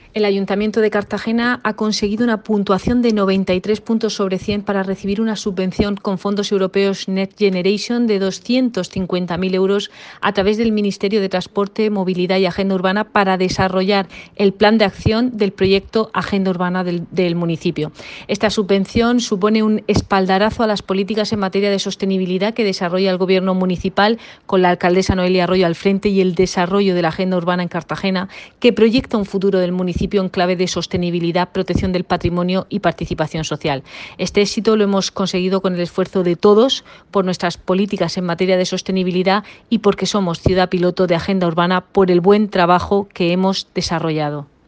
El Ayuntamiento de Cartagena ha conseguido una puntuación de 93 puntos sobre 100 para recibir una subvención con fondos europeos Next Generation de 250.000 euros a través del Ministerio de Transporte, Movilidad y Agenda Urbana para desarrollar el plan de acción del proyecto Agenda Urbana del municipio. Esta subvención supone un espaldarazo a las políticas en materia de sostenibilidad que desarrolla el Gobierno municipal con la alcaldesa Noelia Arroyo al frente y el desarrollo de la Agenda Urbana en Cartagena, que proyecta un futuro del municipio en clave de sostenibilidad, protección del patrimonio y participación social. Este éxito lo hemos conseguido con el esfuerzo de todos por nuestras políticas en materia de sostenibilidad y porque somos ciudad piloto de Agenda Urbana por el buen trabajo que hemos desarrollado.